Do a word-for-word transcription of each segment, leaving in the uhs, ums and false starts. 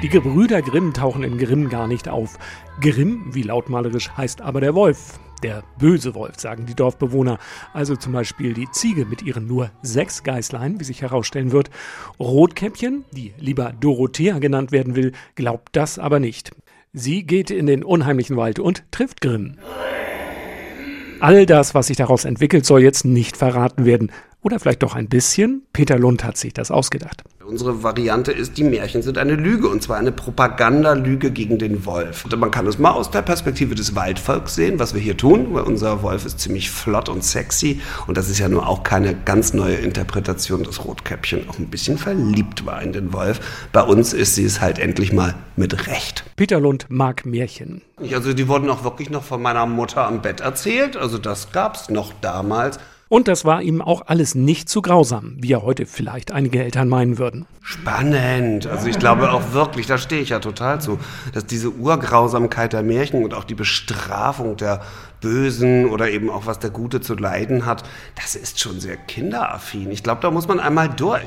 Die Gebrüder Grimm tauchen in Grimm gar nicht auf. Grimm, wie lautmalerisch, heißt aber der Wolf. Der böse Wolf, sagen die Dorfbewohner. Also zum Beispiel die Ziege mit ihren nur sechs Geißlein, wie sich herausstellen wird. Rotkäppchen, die lieber Dorothea genannt werden will, glaubt das aber nicht. Sie geht in den unheimlichen Wald und trifft Grimm. All das, was sich daraus entwickelt, soll jetzt nicht verraten werden. Oder vielleicht doch ein bisschen? Peter Lund hat sich das ausgedacht. Unsere Variante ist, die Märchen sind eine Lüge, und zwar eine Propagandalüge gegen den Wolf. Und man kann es mal aus der Perspektive des Waldvolks sehen, was wir hier tun, weil unser Wolf ist ziemlich flott und sexy, und das ist ja nur auch keine ganz neue Interpretation, dass Rotkäppchen auch ein bisschen verliebt war in den Wolf. Bei uns ist sie es halt endlich mal mit Recht. Peter Lund mag Märchen. Also die wurden auch wirklich noch von meiner Mutter am Bett erzählt, also das gab's noch damals. Und das war ihm auch alles nicht zu grausam, wie ja heute vielleicht einige Eltern meinen würden. Spannend. Also ich glaube auch wirklich, da stehe ich ja total zu, dass diese Urgrausamkeit der Märchen und auch die Bestrafung der Bösen oder eben auch was der Gute zu leiden hat, das ist schon sehr kinderaffin. Ich glaube, da muss man einmal durch.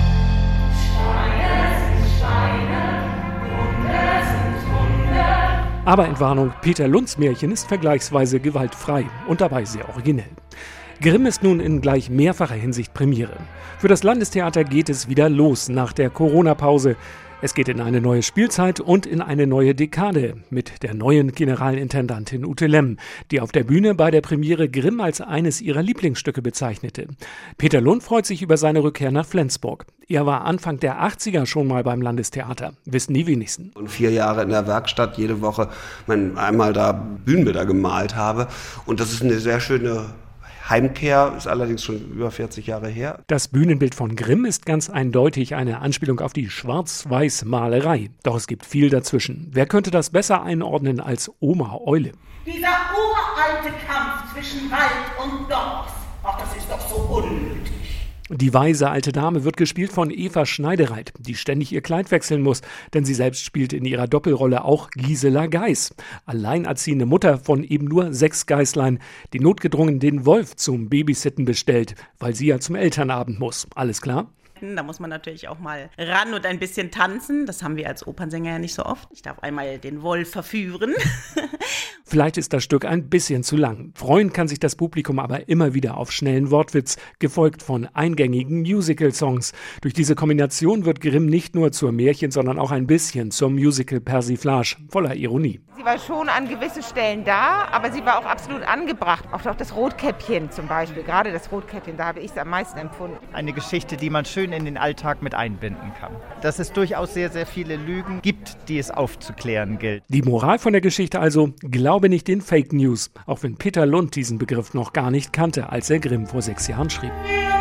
Aber Entwarnung, Peter Lunds Märchen ist vergleichsweise gewaltfrei und dabei sehr originell. Grimm ist nun in gleich mehrfacher Hinsicht Premiere. Für das Landestheater geht es wieder los nach der Corona-Pause. Es geht in eine neue Spielzeit und in eine neue Dekade mit der neuen Generalintendantin Ute Lemm, die auf der Bühne bei der Premiere Grimm als eines ihrer Lieblingsstücke bezeichnete. Peter Lund freut sich über seine Rückkehr nach Flensburg. Er war Anfang der achtziger schon mal beim Landestheater, wissen die wenigsten. Und vier Jahre in der Werkstatt, jede Woche einmal da Bühnenbilder gemalt habe. Und das ist eine sehr schöne Heimkehr, ist allerdings schon über vierzig Jahre her. Das Bühnenbild von Grimm ist ganz eindeutig eine Anspielung auf die Schwarz-Weiß-Malerei. Doch es gibt viel dazwischen. Wer könnte das besser einordnen als Oma Eule? Dieser uralte Kampf zwischen Wald und Dorf, ach, das ist doch so unnötig. Die weise alte Dame wird gespielt von Eva Schneidereit, die ständig ihr Kleid wechseln muss, denn sie selbst spielt in ihrer Doppelrolle auch Gisela Geiß, alleinerziehende Mutter von eben nur sechs Geißlein, die notgedrungen den Wolf zum Babysitten bestellt, weil sie ja zum Elternabend muss. Alles klar? Da muss man natürlich auch mal ran und ein bisschen tanzen. Das haben wir als Opernsänger ja nicht so oft. Ich darf einmal den Wolf verführen. Vielleicht ist das Stück ein bisschen zu lang. Freuen kann sich das Publikum aber immer wieder auf schnellen Wortwitz, gefolgt von eingängigen Musical-Songs. Durch diese Kombination wird Grimm nicht nur zur Märchen, sondern auch ein bisschen zur Musical-Persiflage, voller Ironie. Sie war schon an gewissen Stellen da, aber sie war auch absolut angebracht. Auch das Rotkäppchen zum Beispiel, gerade das Rotkäppchen, da habe ich es am meisten empfunden. Eine Geschichte, die man schön in den Alltag mit einbinden kann. Dass es durchaus sehr, sehr viele Lügen gibt, die es aufzuklären gilt. Die Moral von der Geschichte also, glaube nicht den Fake News, auch wenn Peter Lund diesen Begriff noch gar nicht kannte, als er Grimm vor sechs Jahren schrieb.